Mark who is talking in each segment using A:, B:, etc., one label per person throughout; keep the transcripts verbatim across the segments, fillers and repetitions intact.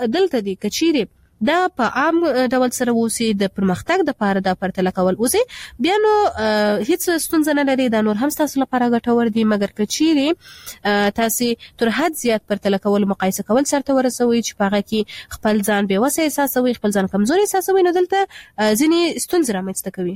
A: دلته دی کچيري دا په عام ډول سره وسی د پرمختګ د پاره د پرتله کول وسی بیا نو هیڅ ستونزه نه لري دا نور هم تاسو لپاره ګټور دي مګر کچيري تاسو تر حد زیات پرتله کول مقایسه کول سره ورسوي چې پاره کې خپل ځان به وسه احساسوي خپل ځان کمزوري احساسوي نو دلته ځینی ستونزې رامنځته کوي.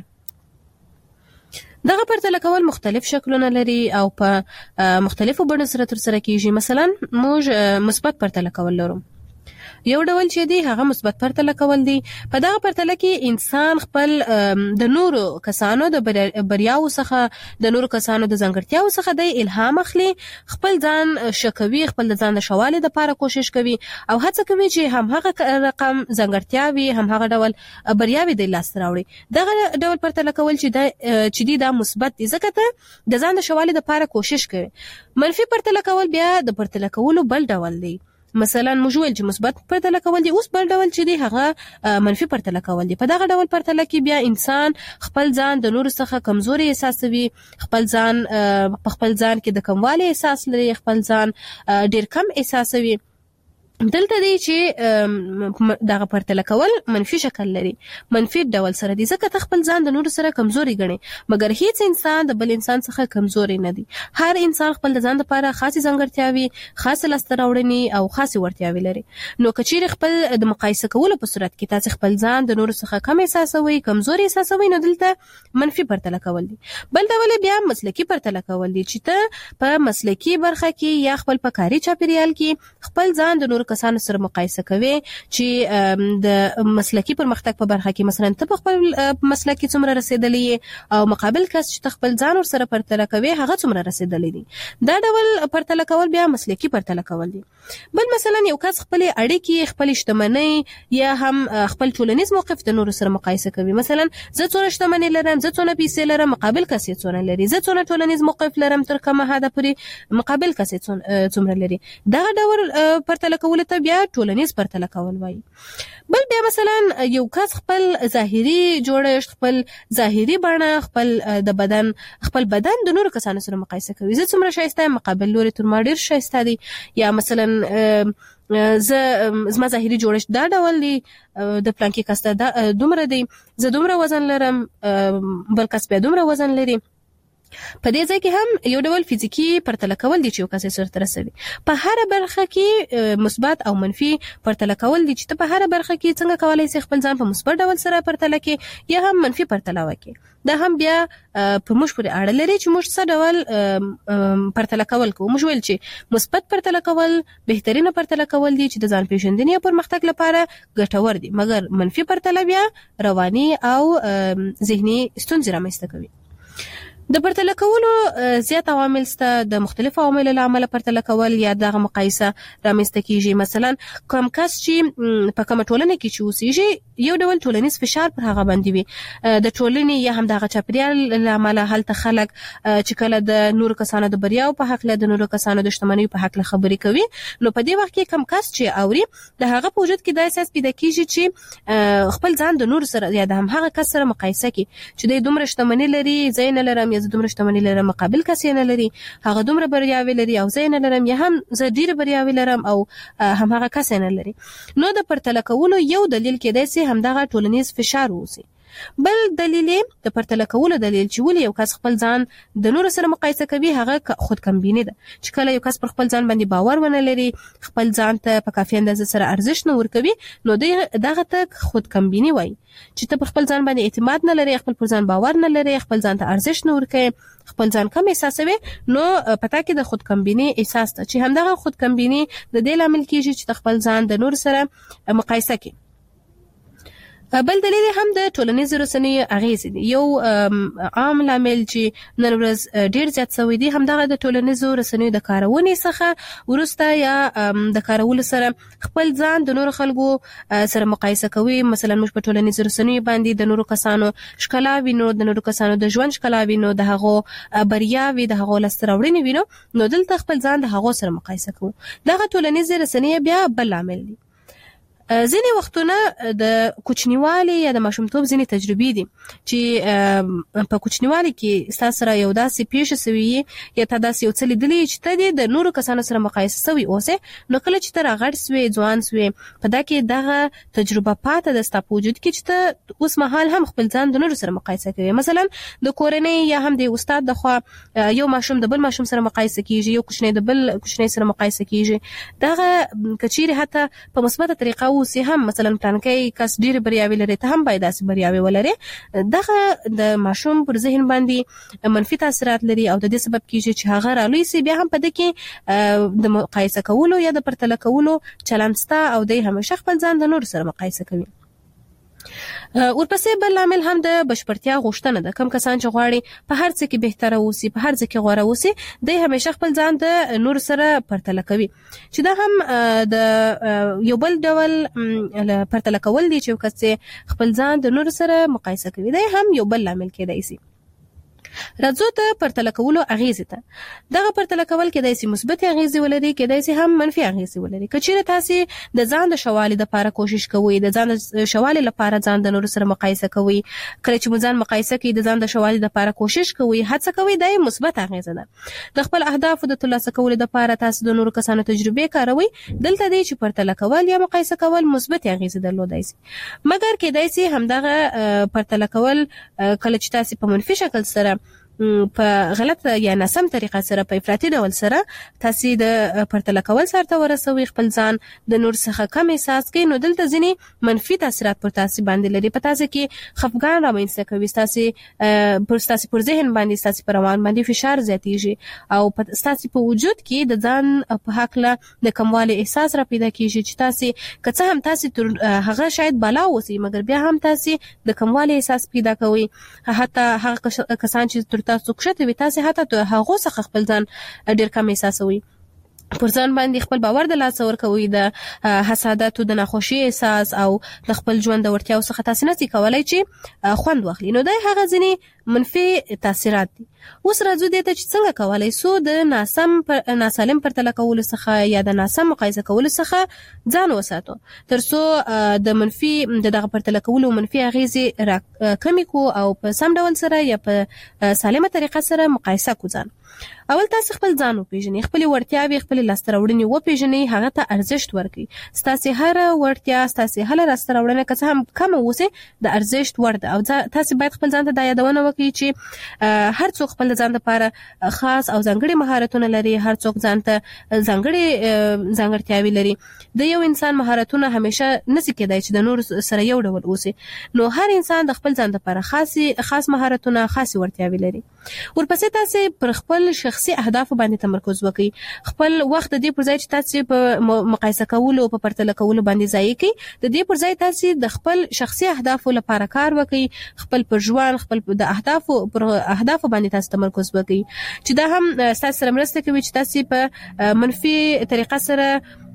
A: دغه پرتله کول مختلف شکلونه لري او په مختلفو بڼو سره تر سره کیږي. مثلا موږ مثبت پرتله کول لرو. یو ډول چې دی هغه مثبت پرتله کول دی. په دغه پرتله کې انسان خپل د نورو کسانو د بریاو څخه د نورو کسانو د ځانګړتیاو څخه د الهام اخلي، خپل ځان شکوي، خپل ځان د شوالي د لپاره کوشش کوي او هڅه کوي چې هم هغه رقم ځانګړتیاوي هم هغه ډول بریاوي د لاس راوړي. دغه ډول پرتله کول چې د چې دی د مثبت دي ځکه ته د ځان د شوالي د لپاره کوشش کوي. منفي پرتله کول بیا د پرتله کولو بل ډول دی. مثلا موږ ویل چې مثبت پرتله کول دي، اوس بل ډول چې دی هغه منفي پرتله کول دي. په دغه ډول پرتله کې بیا انسان خپل ځان د نور څخه کمزوري احساسوي، خپل ځان په خپل ځان کې د کموالي احساس لري، خپل ځان ډیر کم احساسوي. دلته دی چې دغه پرتله کول منفي شکل لري، منفي ډول سره دي ځکه ته خپل ځان د نور سره کمزوري ګڼي مګر هیڅ انسان د بل انسان څخه کمزوري نه دی. هر انسان خپل ځان لپاره خاصه ځانګړتیاوي، خاصه لاسته راوړنې او خاصه وړتیاوي لري. نو کچیر خپل د مقایسه کولو په صورت کې تاسو خپل ځان د نور څخه کم احساسوي، کمزوري احساسوي نو دلته منفي پرتله کول دي. بل ډول بیا مسلکی پرتله کول دي چې ته په مسلکی برخه کې یا خپل په کاري چاپیریال کې خپل ځان د نور کسانو سره مقایسه کوي چې د مسلکی پرمختګ په برخه کې مثلا ته په خپل مسلکی څومره رسیدلې او مقابل کس چې خپل ځان ور سره پرتله کوي هغه څومره رسیدلې دي. دا ډول پرتله کول بیا مسلکی پرتله کول دي. بل مثلا یو کس خپل اړیکې، خپل اجتماعي یا هم خپل ټولنیز موقف د نور سره مقایسه کوي. مثلا زه څونه شتمنۍ لرم، زه څونه پیسې لرم، مقابل کس یې څونه لري، زه څونه ټولنیز موقف لرم تر کومه حد پورې مقابل کس یې څومره لري. دا ډول پرتله کول ته بیا ټولنیز پرتله کول وایي. بل بیا مثلا یو کس خپل ظاهري جوړښت، خپل ظاهري بڼه، خپل د بدن خپل بدن د نورو کسانو سره مقایسه کوي. زه څومره ښایسته یم، مقابل لوري تر ما ډیر ښایسته دي. یا مثلا زه زما ظاهري جوړښت دا ډول دی، د پلانکي کس ته دومره دی، زه دومره وزن لرم، بل کس بیا دومره وزن لري. په دې ځای کې هم یو ډول فزیکی پرتله کول دي چې یو کس سره ترسوي. په هر برخه کې مثبت او منفي پرتله کول دي چې ته په هر برخه کې څنګه کولای شې خپل ځان په مثبت ډول سره پرتله کې یا هم منفي پرتله وکړي. دا هم بیا په موږ پورې اړه لري چې موږ څه ډول پرتله کول کوو. موږ ویل چې مثبت پرتله کول بهترینه پرتله کول دي چې د ځان پیژندنې او پرمختګ لپاره ګټور دي مګر منفي پرتله بیا رواني او ذهني ستونزې رامنځته کوي. د پرتله کولو زیات عوامل شته. د مختلفو عواملو له امله پرتله کول یا دغه مقایسه رامنځته کیږي. مثلا کوم کس چې په کومه ټولنه کې چې اوسېږي یو ډول ټولنیز فشار پر هغه باندې وي، د ټولنې یا هم دغه چاپیریال له امله هلته خلک چې کله د نورو کسانو د بریاو په حق له د نورو کسانو د شتمنیو په حق له خبرې کوي نو په دې وخت کې کوم کس چې اوري د هغه په وجود کې دا احساس پیدا کیږي چې خپل ځان د نورو سره یا د هم هغه کس سره مقایسه کوي چې د دومره شتمنۍ لري، زه نه لرم، یا زه دومره شتمنۍ لرم مقابل کس یې نه لري، هغه دومره بریاوي لري او زه نه لرم، یا هم زه ډېر بریاوي لرم او هم هغه کس نه لري. نو د پرتله کولو یو دلیل کېدای شي همدغه ټولنیز فشار ووسي. بل دلیل د پرتله کولو دلیل چې ولې یو کس خپل ځان د نورو سره مقایسه کوي هغه خود کمبیني ده. چې کله یو کس پر خپل ځان باندې باور ونه لري، خپل ځان ته په کافي اندازه سره ارزښت نه ورکوي نو دغه ته خود کمبیني وایي. چې ته پر خپل ځان باندې اعتماد نه لري، خپل پر ځان باور نه لري، خپل ځان ته ارزښت نه ورکوي، خپل ځان کم احساسوي نو پتا کې د خود کمبیني احساس ته چې همدغه خود کمبیني د دې لامل کیږي چې خپل ځان د نور سره مقایسه کوي. بل دلیل هم د ټولنیز رسنیو اغیز دي. یو عام لامل چې نن ورځ ډیر زیات شوی دی همدغه د ټولنیز رسنیو د کارونې څخه ورسته یا د کارولو سره خپل ځان د نور خلکو سره مقایسه کوي. مثلا موږ په ټولنیز رسنیو باندې د نورو کسانو ښکلا وینو، د نورو کسانو د ژوند ښکلا وینو، د هغو بریاوي، د هغو لاسته راوړنې وینو نو دلته خپل ځان د هغو سره مقایسه کوو. دغه ټولنیز رسنیو بیا بل لامل دی. ځینې وختونه د کوچنیوالي یا د ماشومتوب ځینې تجربې دي چې په کوچنیوالي کې ستاسو سره یو داسې پیښه سوي یا تا داسې یو څه لیدلي چې ته د نورو کسانو سره مقایسه سوي اوسې، نو کله چې ته راغټ سوې ځوان سوې په دا کې دغه تجربه پاته ده ستا په وجود کې چې ته اوس مهال هم خپل ځان د نورو سره مقایسه کوي. مثلا د کورنۍ یا هم د استاد د خوا یو ماشوم د بل ماشوم سره مقایسه کیږي، یو کوچنی د بل کوچنی سره مقایسه کیږي. دغه کچيري حتی په مثبته طریقه اوسې هم مثلا پلانکی کس ډیر بریاوي لري ته هم باید داسې بریاوي ولري، دغه د ماشوم پر ذهن باندې منفي تاثیرات لري او د دې سبب کیږي چې هغه رالوي سي بیا هم په دې کې د مقایسه کولو یا د پرتله کولو چلند ستا او د همیشه خپل ځان د نور سره مقایسه کوي. ورپسې بل عامل هم د بشپړتیا غوښتنه ده. کم کسان چې غواړي په هر څه کې بهتره اوسي، په هر څه کې غوره اوسي، دوی همیشه خپل ځان د نور سره پرتله کوي، چې دا هم د یو بل ډول پرتله کول دي چې کس خپل ځان د نور سره مقایسه کوي، دا هم یو بل عامل کېدای شي. راځو ته پرتله کولو اغیزې ته. دغه پرتله کول کېدای شي مثبت اغیزې ولري، کېدای شي هم منفي اغیزې ولري. که چیرې تاسو د ځان د شوالي لپاره کوشش کوئ، د ځان د شوالي لپاره ځان د نورو سره مقایسه کوئ، کله چې مو ځان مقایسه کوئ د ځان د شوالي لپاره کوشش کوئ، هڅه کوئ، دا یې مثبت اغیزه ده. د خپل اهدافو د ترلاسه کولو لپاره تاسو د نورو کسانو تجربې کاروئ، دلته دی چې پرتله کول یا مقایسه کول مثبت اغیزې درلودای شي. مګر کېدای شي همدغه پرتله کول کله چې تاسو په منفي شکل سره په غلط یا ناسم طریقه سره په افراطي ډول سره تاسو د پرتله کول سره ته ورسوي، خپل ځان د نور څخه کم احساس کوي، نو دلته ځینې منفي تاثیرات پر تاسو باندې لري. په تاسو کې خفګان رامنځته کوي، تاسو پر تاسو پر ذهن باندې، تاسو پر روان باندې فشار زیاتیږي او په تاسو په وجود کې د ځان په حق له د کموالي احساس را پیدا کیږي چې تاسو که څه هم تاسو تر هغه شاید بالا اوسئ، مګر بیا هم تاسو د کموالي احساس پیدا کوي. حتی هغه کسان چې تر تاسو کښته وي، تاسو حتی هغه څخه خپل ځان ډیر کم احساسوي، پر ځان باندې خپل باور د لاسه ورکوي، د حسادت او د ناخوشي احساس او د خپل ژوند د وړتیاو څخه تاسو نشئ کولای چې خوند واخلي. نو دا هغه ځینې منفي تاثیرات دي. اوس راځو دې ته چې څنګه کولای سو د ناسم پر ناسالم پرتله کولو څخه یا د ناسم مقایسه کولو څخه ځان وساتو، ترڅو د منفي دغه پرتله کولو منفي اغیزې را کمی کو او په سم ډول سره یا په سالمه طریقه سره مقایسه کو ځان. اول تاسو خپل ځان وپیژنئ، خپل وړتیاوې، خپل لاسته راوړنې وپیژنئ، هغه ته ارزښت ورکړئ. ستاسو هر وړتیا، ستاسو هر لاسته راوړنه که څه هم کم اوسه د ارزښت وړ ده، او تاسو باید خپل ځان ته دا یادونه وکړئ چې هر څوک خپل ځان لپاره خاص او ځانګړي مهارتونه لري، هر څوک ځان ته ځانګړي ځانګړتیاوې لري. د یو انسان مهارتونه همیشه نشي کېدای چې د نور سره یو ډول اوسي، نو هر انسان د خپل ځان لپاره خاصي خاص مهارتونه، خاصي وړتیاوې لري. ورپسې تاسو پر خپل شخصي اهداف باندې تمرکز وکړئ. خپل وخت د دې پر ځای چې تاسو په مقایسه کولو او په پرتله کولو باندې ضایع کړئ، د دې پر ځای تاسو د خپل شخصي اهدافو لپاره کار وکړئ، خپل پر ژوند، خپل د اهدافو پر اهدافو باندې تاسو تمرکز وکړئ، چې دا هم تاسو سره مرسته کوي چې تاسو په منفي طریقه سره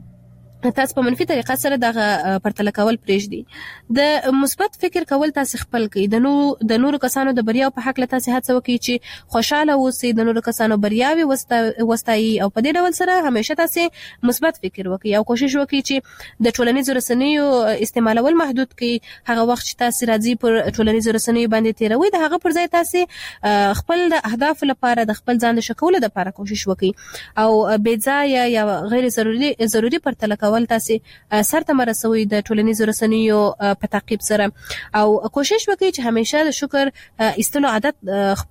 A: تاسو په منفي طریقه سره دغه پرتله کول پرېږدي. د مثبت فکر کول تاسو خپل کړئ، د نو د نورو کسانو د بریاو په حق له تاسو هڅه وکړئ چې خوشاله اوسئ، د نورو کسانو بریاوي وستایي، او په دې ډول سره همیشه تاسو مثبت فکر وکړئ او کوشش وکړئ چې د ټولنیزو رسنیو استعمالول محدود کړئ. هغه وخت چې تاسو راځي پر ټولنیزو رسنیو باندې تیروي، د هغه پر ځای تاسو خپل د اهداف لپاره د خپل ځان د شکولو لپاره کوشش وکړئ او بې ځایه یا غیر ضروري ضروري پرتله کول تاسو سرته مرسوي د ټولنیزو رسنیو په تعقیب سره، او کوشش وکړئ چې همیشه د شکر ایستلو عادت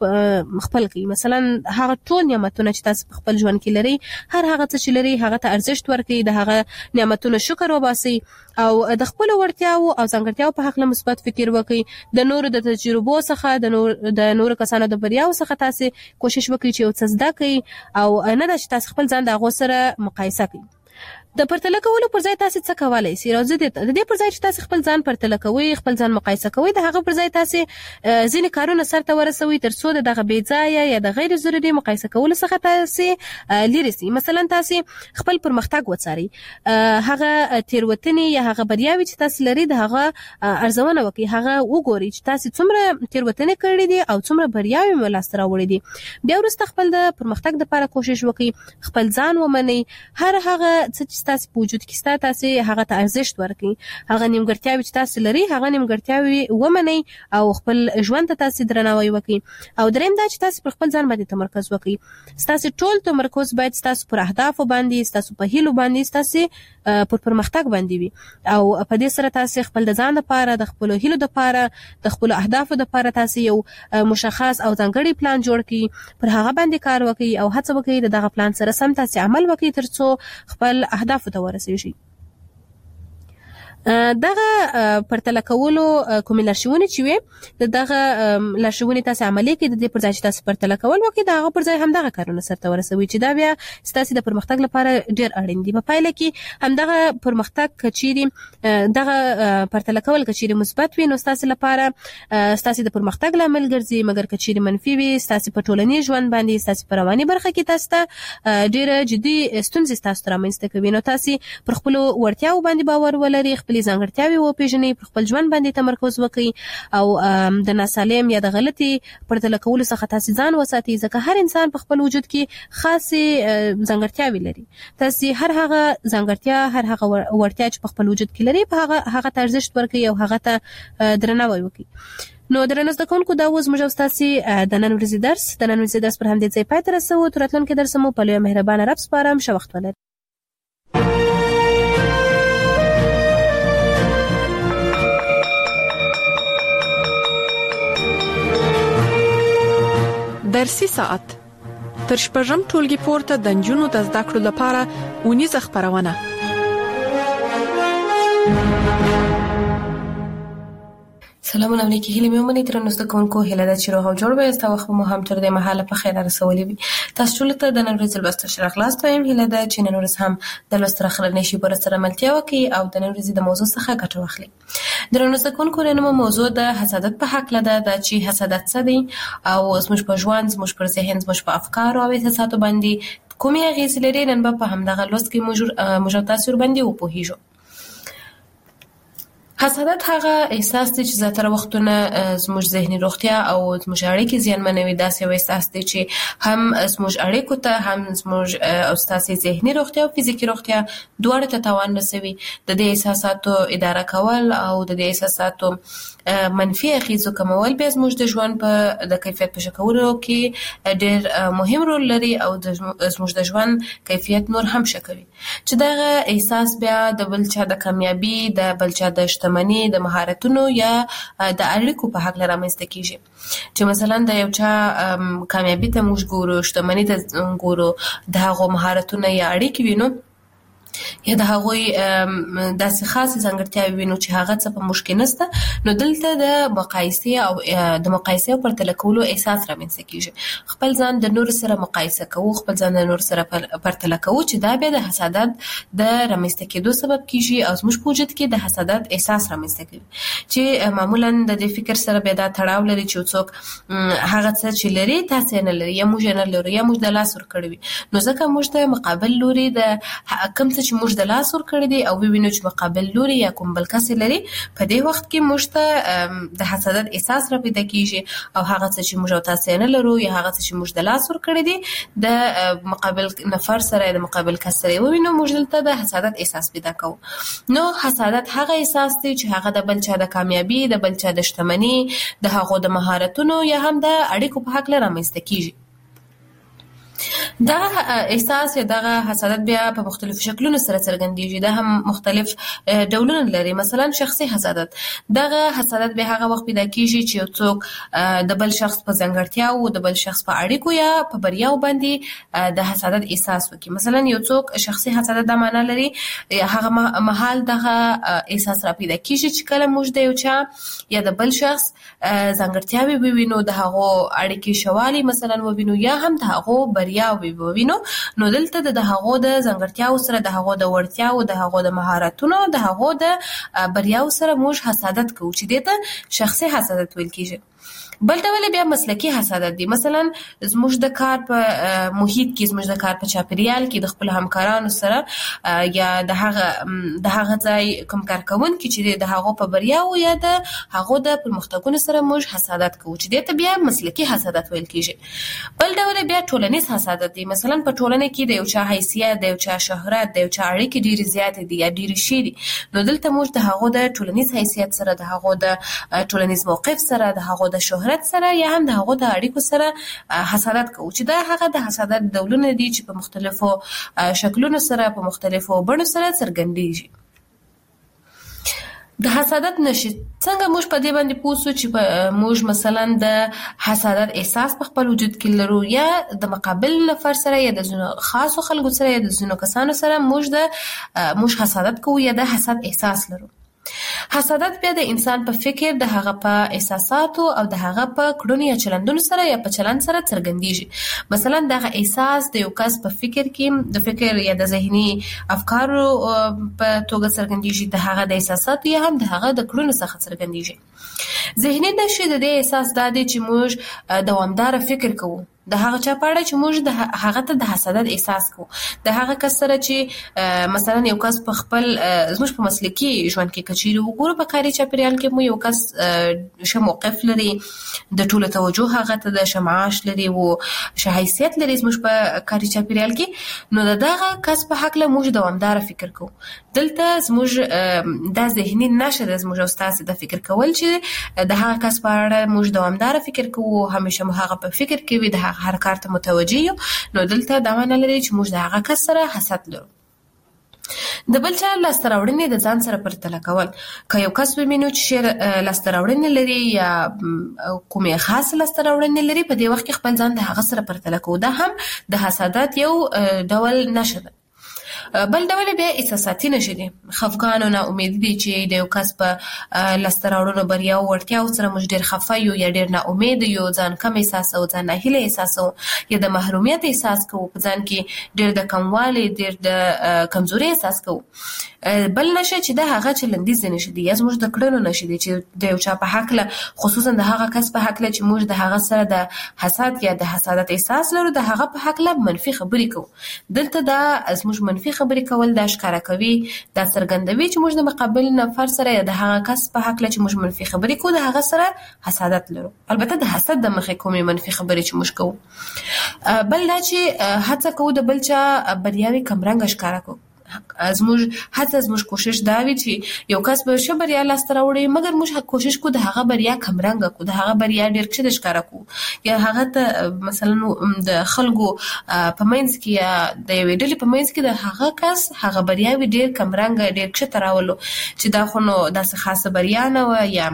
A: خپل کړئ. مثلا هغه ټول نعمتونه چې تاسو په خپل ژوند کې لري، هر هغه څه چې لري هغه ته ارزښت ورکړئ، د هغه نعمتونو شکر وباسئ او د خپل وړتیاو او ځانګړتیاو په حق له مثبت فکر وکړئ. د نورو د تجربو څخه، د نور د نورو کسانو د بریاو څخه تاسو کوشش وکړئ چې یو څه زده کړئ، او نه دا چې تاسو خپل ځان د هغو سره مقایسه کړئ. د پرتله کولو پر ځای تاسو څه کولای شئ؟ راځي د دې پر ځای چې تاسو خپل ځان پرتله کوئ، خپل ځان مقایسه کوئ، د هغه پر ځای تاسو ځینې کارونه سرته ورسوي ترڅو د دغه بې ځایه یا د غیر ضروري مقایسه کولو څخه تاسو لرې شئ. مثلا تاسو خپل پرمختګ وڅارئ، هغه تیروتنې یا هغه بریاوې چې تاسو لري د هغه ارزونه وکړئ، هغه وګورئ چې تاسو څومره تیروتنې کړې دي او څومره بریاوې مو لاسته راوړې دي. بیا وروسته خپل د پرمختګ لپاره کوشش وکړئ، خپل ځان ومنئ، هر هغه څه چې تاسو په وجود کې ستاسو تاسو هغه ته ارزښت ورکړئ، هغه نیمګړتیاوې چې تاسو لري هغه نیمګړتیاوې ومنئ او خپل ژوند ته تاسو درناوی وکړئ. او دریم دا چې تاسو پر خپل ځان باندې تمرکز وکړئ. تاسو ټول تمرکز باید تاسو پر اهدافو باندې، تاسو په هیلو باندې، تاسو پر پرمختګ باندې وي. او په دې سره تاسو خپل د ځان لپاره، د خپل هیلو لپاره، د خپل اهدافو لپاره تاسو یو مشخص او ځانګړی پلان جوړ کړئ، پر هغه باندې کار وکړئ او هڅه وکړئ د دغه پلان سره سم تاسو عمل وکړئ ترڅو خپل اهدافو ته ورسیږئ. دغه پرتله کولو کومې لارښوونې چې وي دغه لارښوونې تاسو عملي کړئ، د دې پر ځای چې تاسو پرتله کول وکړئ دغه پر ځای هم دغه کارونه سرته ورسوي چې دا بیا ستاسو د پرمختګ لپاره ډیر اړین دي. په پایله کې هم دغه پرمختګ کچيري دغه پرتله کول کچيري مثبت وي نو ستاسو لپاره ستاسو د پرمختګ لامل ګرځي، مګر کچيري منفي وي ستاسو په ټولنیز ژوند باندې، ستاسو په رواني برخه کې تاسو ته ډیره جدي ستونزې تاسو ته رامنځته کوي. نو تاسو پر خپل وړتیاو باندې باور ولرئ، خپل ځانګړتیاوې وپېژنئ، پر خپل ژوند باندې تمرکز وکړئ او د ناسالم یا د غلطي پرتله کولو څخه تاسو ځان وساتئ، ځکه هر انسان په خپل وجود کې خاصه ځانګړتیاوې لري. تاسو هر هغه ځانګړتیا، هر هغه وړتیا چې په خپل وجود کې لري په هغه هغه ته ارزښت ورکړئ او هغه ته درناوی وکړئ. نو درنو زده کوونکو دا اوس موږ تاسو د نن ورځې درس د نن ورځې درس پر همدې ځای پای ته رسوو. تر راتلونکي درس مو په لوی مهربانه رب سپارم. ښه وخت ولرئ.
B: درسي ساعت تر شپږم ټولګي پورته د نجونو د زده کړو لپاره اونیزه خبرونه.
A: سلامونه علیکم. هیله مې ومني تر نو زده کوونکو هیله ده چې روغ او جوړ وي. تاسو خو مو هم تر دې مهاله په خیر رسولې وي. تاسو ټول ته د نن ورځې لوست شرح خلاص وایم. هیله ده چې نن ورځ هم د لوست راخلنې شي پر سره ملتیا وکړي او د نن ورځې د موضوع څخه ګټه واخلي. درنو زده کوونکو نن موضوع د حسادت په حق لده دا چې حسادت څه دی او زموږ په ژوند، زموږ پر ذهن، زموږ په افکارو او احساساتو باندې کومې اغیزې لري. نن به په همدغه لوست کې موږ تاسو باندې وپوهیږو. حسادت هغه احساس دی چې زیاتره وختونه زموږ ذهني روغتیا او زموږ اړیکې زیانمنوي. داسې یو احساس دی چې هم زموږ اړیکو ته، هم زموږ او ستاسو ذهني روغتیا او فزیکي روغتیا دواړو ته تاوان رسوي. د دې احساساتو اداره کول او د دې احساساتو منفي اغیزو کمول بیا زموږ د ژوند په د کیفیت په ښه کولو کې ډېر مهم رول لري او زموږ د ژوند کیفیت نور هم ښه کوي. چې دغه احساس بیا د بل چا د کامیابی، د بل چا د شتمنۍ، د مهارتونو یا د اړیکو په حق رامنځته کیږي. چې مثلا د یو چا کامیابی ته موږ ګورو، شتمنۍ ته ګورو، د هغو مهارتونه یا اړیکې وینو یا د هغوی داسې خاصه ځانګړتیاوې وینو چې هغه څه په موږ کې نشته، نو دلته د مقایسې او د مقایسې او پرتله کولو احساس رامنځته کیږي. خپل ځان د نور سره مقایسه کوو، خپل ځان د نور سره پرتله کوو چې دا بیا د حسادت د رامنځته کېدو سبب کیږي او زموږ په وجود کې د حسادت احساس رامنځته کوي چې معمولا د دې فکر سره بیا دا تړاو لري چې څوک هغه څه چې لري تاسو نه لري یا موږ نه لرو یا موږ د لاس ور کړی وي. نو ځکه موږ ته مقابل لوري د کوم څه چې موږ د لاس ور کړی دي او وینو چې مقابل لوري یا کوم بل کس لري، په دې وخت کې موږ ته د حسادت احساس را پیدا کیږي او هغه څه چې موږ تاسو نه لرو یا هغه څه چې موږ د لاس ور کړی دي د مقابل نفر سره د مقابل کس سره وینو، موږ دلته د حسادت احساس پیدا کوو. نو حسادت هغه احساس دی چې هغه د بل چا د کامیابی، د بل چا د شتمنۍ، د هغو د مهارتونو یا هم د اړیکو په حق لري رامنځته کیږي. دا احساس یا دغه حسادت بیا په مختلفو شکلونو سره څرګندېږي. دا هم مختلف ډولونه لري. مثلا شخصي حسادت، دغه حسادت به هغه وخت پیدا کیږي چې یو څوک د بل شخص په ځانګړتیاو، د بل شخص په اړیکو یا په بریاو باندې د حسادت احساس وکړي. مثلا یو څوک شخصي حسادت د معنا لري هغه مهال دغه احساس را پیدا کیږي چې کله موږ د یو چا یا د بل شخص ځانګړتیاوې ووینو، د هغو اړیکې شوالي مثلا ووینو یا هم د هغو بریا ووینو، نو دلته د هغو د ځانګړتیاو سره، د هغو د وړتیاو، د هغو د مهارتونو، د هغو د بریاو سره موږ حسادت کوو چې دې ته شخصي حسادت ویل کیږي. بل ډول بیا مسلکی حسادت دی. مثلا زموږ د کار په محیط کې، زموږ د کار په چاپیریال کې د خپل همکارانو سره یا د هغه د هغه ځای کوم کارکونکي چې د هغو په بریاو یا د هغو د پرمختګونو سره موږ حسادت کوو چې دې ته بیا مسلکی حسادت ویل کیږي. بل ډول بیا ټولنیز حسادت دی. دی. مثلا په ټولنه کې د یو چا حیثیت، د یو چا شهرت، د یو چا اړیکې ډېرې زیاتې دي یا ډېرې شي دي، نو دلته موږ د هغو د ټولنیز حیثیت سره، د هغو د ټولنیز موقف سره، د هغو د شهرت سره یا هم د هغو د اړیکو سره حسادت کوو، چې دا هغه د حسادت ډولونه دي چې په مختلفو شکلونو سره، په مختلفو بڼو سره څرګندېږي. د حسادت نشي څنګه موږ په دې باندې پوه سو چې موږ مثلا د حسادت احساس په خپل وجود کې لرو، یا د مقابل نفر سره یا د ځینو خاصو خلکو سره یا د ځینو کسانو سره موږ د موږ حسادت کوو یا د حسد احساس لرو. حسادت بیا د انسان په فکر، د هغه په احساساتو او د هغه په کړنو یا چلندونو سره یا په چلند سره څرګندېږي. مثلا دغه احساس د یو کس په فکر کې د فکر یا د ذهني افکارو په توګه څرګندېږي، د هغه د احساساتو یا هم د هغه د کړنو څخه څرګندېږي. ذهني نشي د دې احساس دا دی چې موږ دوامدار فکر کوو د هغه چا په اړه چې موږ د هغه ته د حسادت احساس کوو، د هغه کس سره چې مثلا یو کس په خپل زموږ په مسلکي ژوند کې کچېري وګورو، په کاري چاپېریال کې مو یو کس ښه موقف لري، د ټولو توجه هغه ته د ښه معاش لري او ښه حیثیت لري زموږ په کاري چاپېریال کې، نو د دغه کس په هکله موږ دوامداره فکر کوو. دلته زموږ دا ذهني نشه ده زموږ او ستاسې د فکر کول چې د هغه کس په اړه موږ دوامداره فکر کوو، همیشه مو هغه په فکر کې وي، د هغه هر کار ته متوجه یو، نو دلته دا معنی لري چې موږ د هغه کس سره حسد لرو. د بل چا لاسته راوړنې د ځان سره پرتله کول، که یو کس ومینو چې ښې لاسته راوړنې لري یا کومې خاص لاسته راوړنې لري، په دې وخت کې خپل ځان د هغه سره پرتله کوو، دا هم د حسادت یو ډول نښه ده. بل ډول بیا احساساتي نشي دي، خفګان او ناامیدي دي چې د یو کس په لاسته راوړنو، بریاو، وړتیاو سره موږ ډېر خفه یو یا ډېر ناامید یو، ځان کم احساسوو، ځان ناهیلی احساسوو یا د محرومیت احساس کوو، په ځان کې ډېر د کموالي، ډېر د کمزوري احساس کوو. بل نشه چې دا هغه چلندیز نشه دي یا زموږ د کړنو نشه دي چې د یو چا په هکله، خصوصا د هغه کس په هکله چې موږ د هغه سره د حسد یا د حسادت احساس لرو، د هغه په هکله منفي خبرې کوو. دلته دا زموږ منفي خبرې کول دا ښکاره کوي، دا څرګندوي چې موږ د مقابل نفر سره یا د هغه کس په هکله چې موږ منفي خبرې کوو، د هغه سره حسادت لرو. البته د حسد د مخې کومې منفي خبرې چې موږ کوو. بل دا چې هڅه کوو د بل چا بریاوې کمرنګه ښکاره کوو. زموږ هڅه، زموږ کوشش دا وي چې یو کس به ښه بریا لاسته راوړي، مګر موږ کوشش کوو د هغه بریا کمرنګه کوو، د هغه بریا ډېر ښه ښکاره کوو، یا هغه ته مثلا د خلکو په منځ کې یا د یوې ډلې په منځ کې د هغه کس هغه بریاوې ډېر کمرنګه، ډېر ښه راولو چې دا خو نو داسې خاصه بریا نه وه یا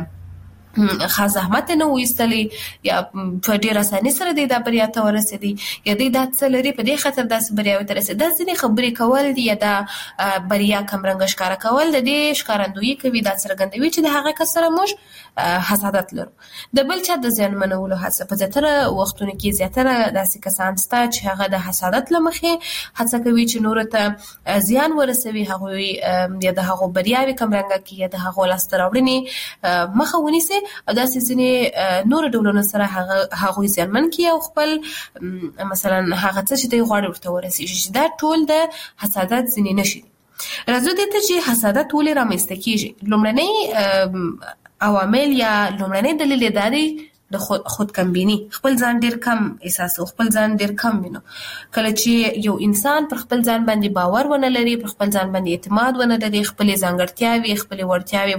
A: خاص زحمت نه وایستلی یا په ډېر اسانۍ سره دی دا بریا ته ورسېدی یا دی دا څه لري په دې خاطر داسې بریاوې ته رسېدی. دا ځینې خبرې کول دي یا دا بریا کمرنګه ښکاره کول د دې ښکارندویي کوي، دا څرګندوي چې د هغه کس سره موږ حسادت لرو. د بل چا د زیانمنولو هڅه، په زیاتره وختونو کې زیاتره داسې کسان شته چې هغه د حسادت له مخې هڅه کوي چې نورو ته زیان ورسوي، هغوی یا د هغو بریاوې کمرنګه کړي یا د هغو لاسته راوړنې مخه ونیسي او داسې ځینې نور ډولونو سره هغه هغوی زیانمن کړي او خپل مثلا هغه څه چې دوی غواړي ورته ورسېږي. دا ټول د حسادت ځینې نښې دي. راځو دې ته چې حسادت ولې رامنځته کېږي. لومړنی عوامل یا لومړنی دلیل یې دا دی د خود خود کمبینی، خپل ځان ډیر کم احساسو، خپل ځان ډیر کم وینو. کله چې یو انسان پر خپل ځان باندې باور ونه لري، پر خپل ځان باندې اعتماد ونه لري، خپل ځانګړتیاوي، خپل وړتیاوي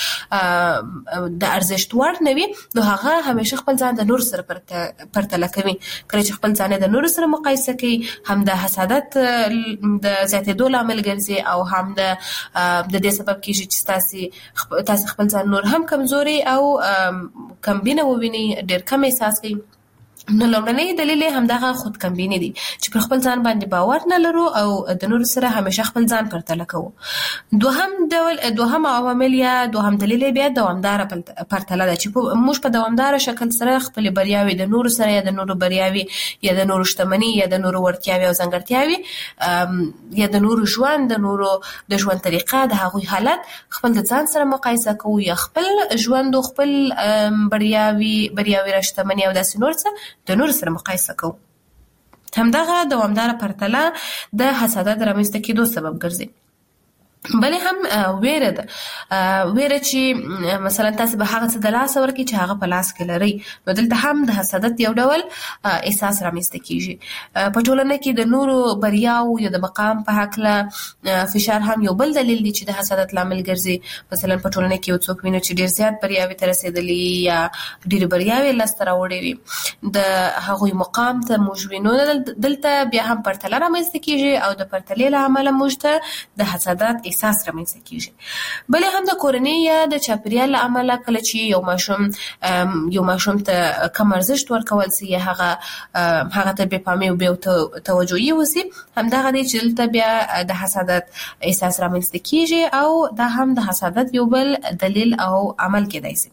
A: ورته د ارزښت وړ نه وي، نو هغه همیشه خپل ځان د نور سره پرتله کوي. کله چې خپل ځان د نور سره مقایسه کوي، هم د حسادت د زیاتېدو لامل ګرځي او هم د د دې سبب کېږي چې تاسو تاسو خپل ځان نور هم کمزوري او کمبینه ووینئ، ډېر کم احساس کوي. نو لومړنی دلیل هم دغه خود کمبینی دي چې پر خپل ځان باندې باور نه لرو او د نورو سره همیشه خپل ځان پرتله کوو. دوهم ډول دوهم عوامل یا دوهم دلیل بیا دوامداره پرتله ده چې موږ په دوامداره شکل سره خپل بریاوي د نورو سره یا د نورو بریاوي یا د نورو شتمنۍ یا د نورو وړتیاوي او ځانګړتیاوي یا د نورو ژوند، د نورو د ژوند طریقه، د هغوی حالت خپل د ځان سره مقایسه کوو یا خپل ژوند او خپل بریاوي بریاوي را شتمنۍ او داسې نور څه د نور سره مقایسه کوو. همدغه دوامداره پرتله د حسادت رامنځته کېدو سبب ګرځي. بلې هم ویره ده، ویره چې مثلا تاسو به هغه څه د لاس ورکړي چې هغه په لاس کې لري، نو دلته هم د حسادت یو ډول احساس رامنځته کیږي. په ټولنه کې د نورو بریاو یا د مقام په هکله فشار هم یو بل دلیل دی چې د حسادت لامل ګرځي. مثلا په ټولنه کې یو څوک ویني چې ډیر زیات بریاوي ته رسیدلی یا ډیر بریاوي لاسته راوړي وي، د هغوی مقام ته موږ وینو دلته بیا هم پرتله رامنځته کیږي او د پرتلې له امله موږ ته د حسادت احساس رامنځته کیږي. بلې هم د کورنۍ یا د چاپیریال له امله کله چې یو ماشوم یو ماشوم ته کم ارزښت ورکول سي یا هغه هغه ته بې پامي او بې توجهي وسي، همدغه دی چې دلته بیا د حسادت احساس رامنځته کیږي او دا هم د حسادت یو بل دلیل او عمل کېدای سي.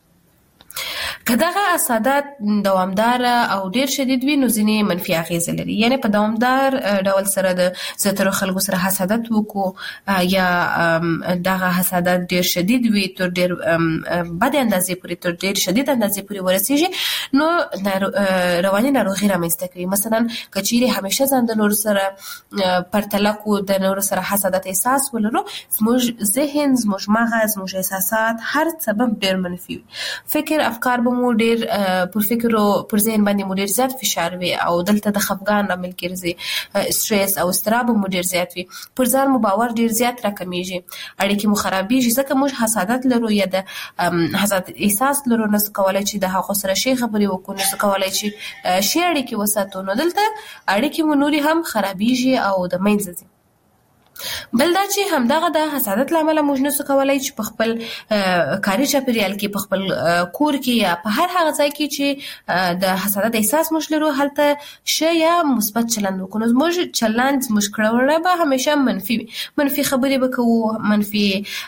A: که دغه حسادت دوامدار او ډیر شدید وي نو ځینې منفي اغیزه لري. یعنی په دوامدار ډول سره د زیاتره خلکو سره حسادت وکړو یا دغه حسادت ډیر شدید وي تر ډیر بد اندازې پورې تر ډیر شدید اندازې پورې ورسیږي نو رواني ناروغي رامنځته کوي. مثلا که چیرې همیشه ځان د نورو سره پرتله کو، د نورو سره حسادت احساس ولرو، زموږ ذهن، زموږ مغز، زموږ احساسات هر سبب ډیر منفي وي. فکر افکار به مو ډیر پر فکر او پر ذهن باندې مو ډیر زیات فشار وي او دلته د خفګان لامل ګرځي، سټرس او اضطراب مو ډیر زیات وي، پر ځان مو باور ډیر زیات راکمیږي، اړیکې مو خرابېږي ځکه موږ حسادت لرو یا د حسادت احساس لرو، نه څه کولای چې د هغو سره شي خبرې وکړو، نه څه کولای چې شي اړیکې وساتو، نو دلته اړیکې مو نورې هم خرابېږي او د منځه ځي. بل دا چې همدغه د حسادت لامل موږ نشو کولای چې په خپل کاري چاپیریال کې، په خپل کور کې یا په هر هغه ځای کې چې د حسادت احساس موږ لرو هلته ښه یا مثبت چلند وکړو. زموږ چلند، زموږ کړه به همیشه منفي وي، منفي خبرې به کوو، منفي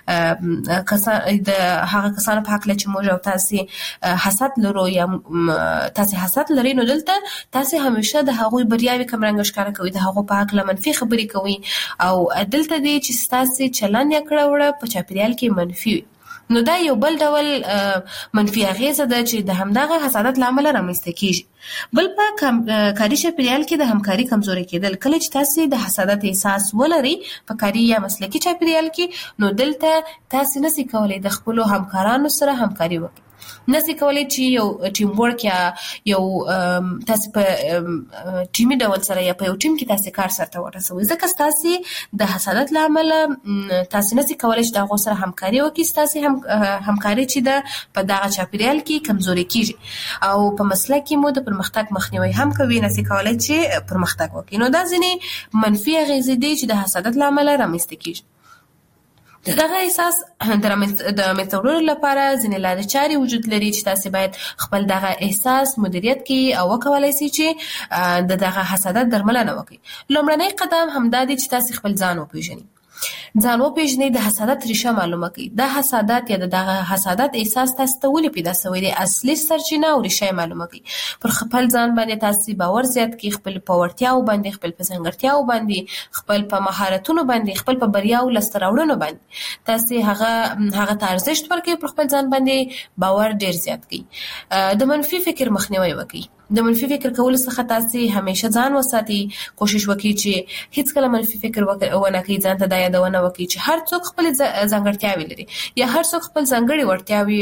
A: کسان د هغه کسانو په هکله چې موږ او تاسې حسد لرو یا تاسې حسد لرئ، نو دلته تاسې همیشه د هغوی بریاوې کمرنګه ښکاره کوئ، د هغو په هکله منفي خبرې کوئ او دلته دی چې ستاسې چلند یا کړه وړه په چاپیریال کې منفي وي. نو دا یو بل ډول منفي اغیزه ده چې د همدغه حسادت له امله رامنځته کیږي. بل په کاري چاپیریال کې د همکاري کمزوري کېدل، کله چې تاسې د حسادت احساس ولرئ په کاري یا مسلکي چاپیریال کې، نو دلته تاسې نشئ کولی د خپلو همکارانو سره همکاري وکړئ، نشئ کولی چې یو ټیم ورک یا یو تاسې په ټیمي ډول سره یا په یو ټیم کې تاسې کار سرته ورسوئ، ځکه ستاسې د حسادت له امله تاسې نشئ کولی چې د هغو سره همکاري وکړئ، ستاسې هم همکاري چې ده په دغه چاپیریال کې کمزوري کیږي او په مسلک کې مو د پرمختګ مخنیوي هم کوي، نشئ کولی چې پرمختګ وکړئ. نو دا ځینې منفي اغیزې دي چې د حسادت له امله رامنځته کیږي. دغه احساس د منځته وړلو لپاره ځینې لارې چارې وجود لري چې تاسې باید خپل دغه احساس مدیریت کړئ او وکولای شئ چې د دغه حسادت درملنه وکړئ. لومړنی قدم همدا دی چې تاسې خپل ځان وپېژنئ، ځان وپېژنئ، د حسادت ریشه معلومه کړئ، د حسادت یا د دغه حسادت احساس تاسو ته ولې پیدا شوی دی، اصلي سرچینه او ریشه یې معلومه کړئ. پر خپل ځان باندې تاسې باور زیات کړئ، خپل په وړتیاو باندې، خپل په ځانګړتیاو باندې، خپل په مهارتونو باندې، خپل په بریاو لاسته راوړنو باندې تاسې هغه هغه ته ارزښت ورکړئ، پر خپل ځان باندې باور ډیر زیات کړئ. د منفي فکر مخنیوي وکړئ، د منفي فکر کولو څخه تاسې همیشه ځان وساتئ، کوشش وکړئ چې هیڅکله منفي فکر ونه کړئ، ځان ته دا یادونه وکړئ چې هر څوک خپل ځانګړتیاوې لري یا هر څوک خپل ځانګړې وړتیاوې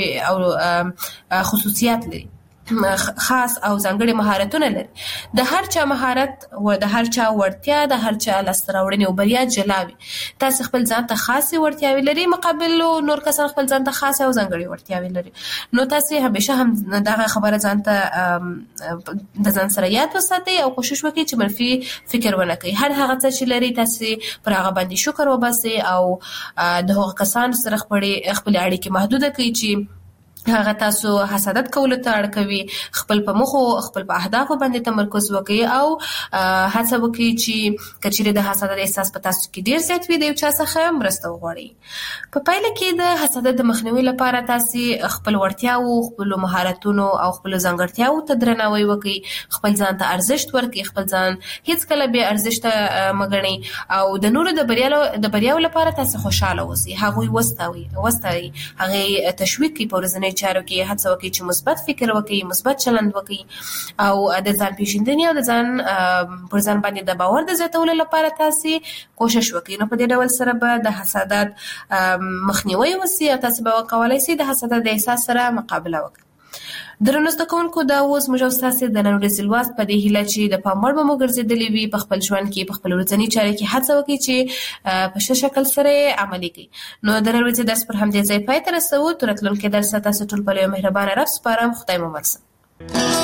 A: او خصوصیات لري، خاص او ځانګړي مهارتونه لري. د هر چا مهارت او د هر چا وړتیا، د هر چا لاسته راوړنې او بریا جلا وي. تاسې خپل ځان ته خاصې وړتیاوې لري، مقابل نور کسان خپل ځان ته خاصې او ځانګړي وړتیاوې لري. نو تاسې همیشه هم دغه خبره ځان ته د ځان سره یاد وساتئ او کوشش وکړئ چې منفي فکر ونه کړئ. هر هغه څه چې لري تاسې پر هغه باندې شکر وباسئ او د هغو کسانو سره خپلې خپلې اړیکې محدوده کړئ چې هغه تاسو حسادت کولو ته اړ کوي. خپل په مخو، خپل په اهدافو باندې تمرکز وکړئ او هڅه وکړئ چې که چیرې د حسادت احساس په تاسو کې ډیر زیات وي، د یو چا څخه مرسته وغواړئ. په پایله کې د حسادت د مخنیوي لپاره تاسې خپل وړتیاو، خپلو مهارتونو او خپلو ځانګړتیاو ته درناوی وکړئ، خپل ځان ته ارزښت ورکړئ، خپل ځان هیڅکله بې ارزښته مه ګڼئ او د نورو د بریاو د بریاو لپاره تاسې خوشحاله اوسئ، هغوی وستایئ، هغې تشویق کړئ په ورځني ورځني چارو کې هڅه وکړئ چې مثبت فکر وکړئ، مثبت چلند وکړئ او د ځان پیژندنې او د ځان پر ځان باندې د باور د زیاتولو لپاره تاسو کوشش وکړئ. نو په دې ډول سره به د حسادت مخنیوي وسی او تاسو به وکولای شئ د حسادت د احساس سره مقابله وکړئ. درنو زده کوونکو، دا اوس موږ تاسو د نن ورځې لوست په دې هیله چې د پام وړ به مو ګرځېدلې وي په خپل ژوند کې، په خپل ورځني چارو کې هڅه وکړئ چې په ښه شکل سره عملي کړئ. نو د نن ورځې درس پر همدې ځای پای ته رسوو. تر راتلونکي درس تاسو ټول په یو مهربانه رب سپارم. خدای مو ورسه.